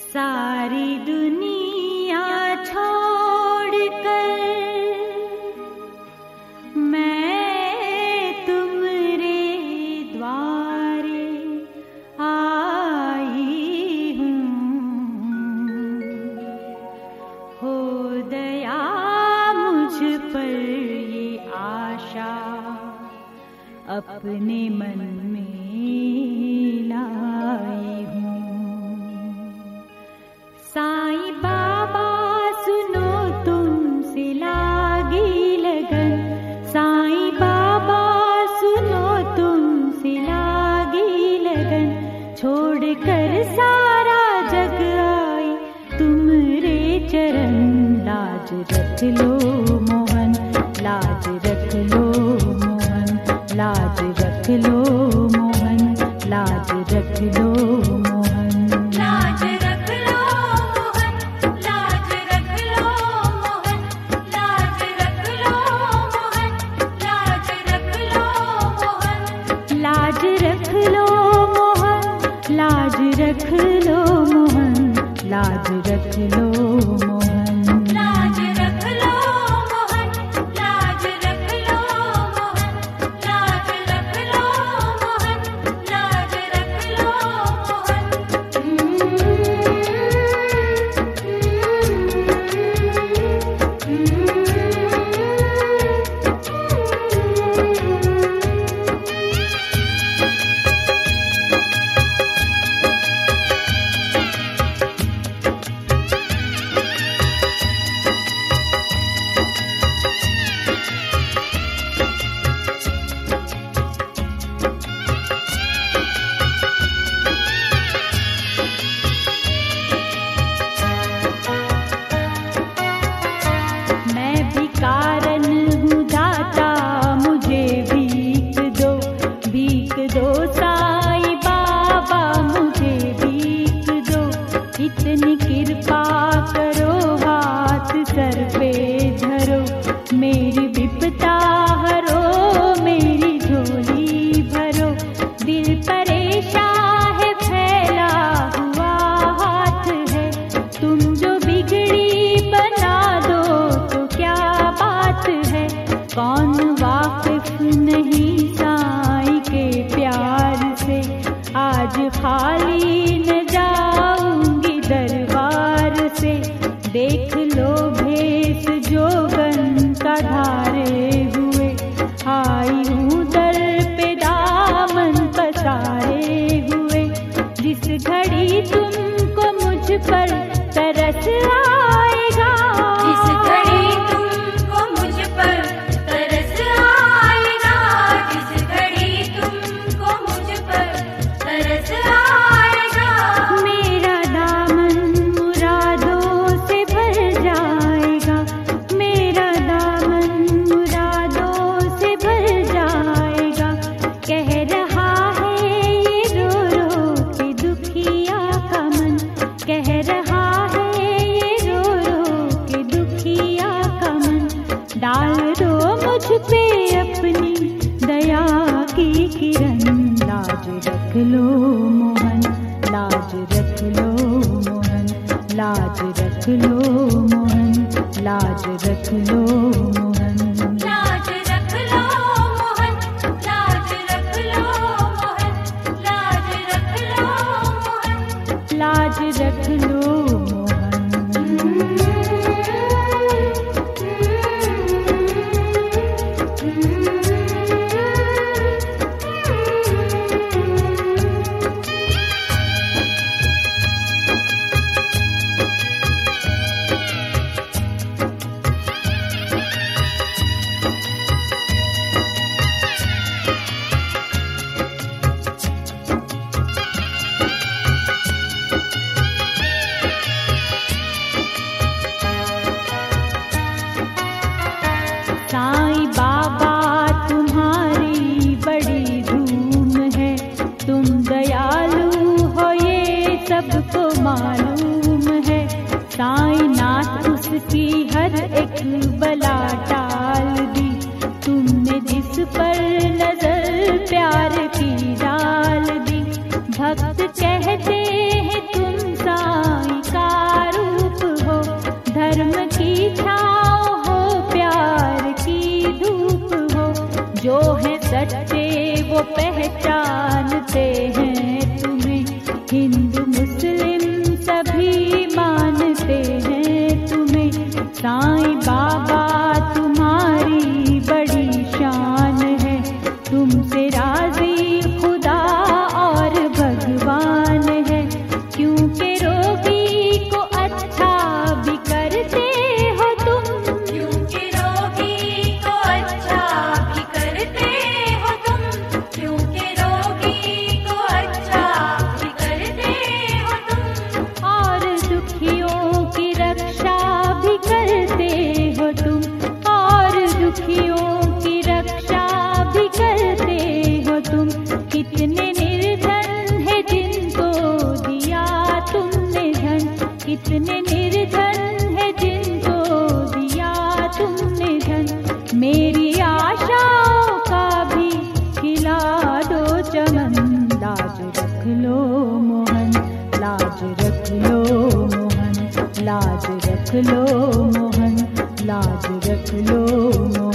सारी दुनिया छोड़कर मैं तुमरे द्वारे आई हूँ। हो दया मुझ पर ये आशा अपने मन में लाई हूँ। साईं बाबा सुनो तुमसे लागी लगन, साईं बाबा सुनो तुमसे लागी लगन। छोड़कर सारा जग आई तुमरे चरण, लाज रख लो मोहन, लाज रख लो मोहन, लाज रख लो मोहन, लाज रख लो मोहन, लाज रख लो मोहन, लाज रख लो मोहन, लाज रख लो मोहन, लाज रख लो मोहन, लाज रख लो मोहन, लाज रख लो मोहन, लाज रख लो मोहन, लाज रख लो मोहन, लाज रख लो मोहन, लाज रख लो मोहन, लाज रख लो मैं भी कारण हूँ दाता, मुझे भीख दो साईं बाबा, मुझे भीख दो। इतनी कृपा करो, हाथ सर पे धरो, मेरी विपदा हरो, मेरी झोली भरो। दिल परेशान है, फैला हुआ हाथ है, तुम जो बिगड़ी बना दो तो क्या बात है। कौन वाकिफ नहीं साईं के प्यार से, आज खाली न जाऊंगी दरबार से। देख लो भेष जोगन का धारे हुए, आई हूँ दर पे दामन पसारे हुए। जिस घड़ी तुमको मुझ पर तरस आएगा, जिस घड़ी तुमको मुझ पर तरस आएगा, जिस घड़ी तुमको मुझ पर तरस आएगा, मेरा दामन मुरादों से भर जाएगा, मेरा दामन मुरादों से भर जाएगा। कह रहा है ये रो रो के दुखिया का मन, कह रहा है ये रो रो के दुखिया का मन। डाल दो मुझ पे अपनी दया की किरण, लाज रख लो मोहन, लाज रख लो मोहन, लाज रख लो मोहन, लाज रख लो मोहन, लाज रख लो मोहन, लाज रख लो मोहन, लाज रख लो मोहन, लाज रख लो मोहन। वो पहचानते हैं तुम्हें, हिंदू मुस्लिम सभी मानते हैं तुम्हें। साईं बाबा तुम्हारी बड़ी शान है, तुमसे राजी खुदा और भगवान है। क्योंकि रोगी को अच्छा भी करते हो तुम, क्योंकि रोगी को अच्छा भी करते हो तुम, क्योंकि रोगी को अच्छा भी करते हो तुम। और दुखियों की रक्षा भी करते हो तुम, और दुखियों की रक्षा भी करते हो तुम। कितने निर्धन है जिनको दिया तुमने धन, कितने निर्धन है जिनको दिया तुमने धन। मेरी आशाओं का भी खिला दो चमन, लाज रख लो मोहन, लाज रख लो मोहन, लाज रख लो मोहन, लाज रख लो मोहन।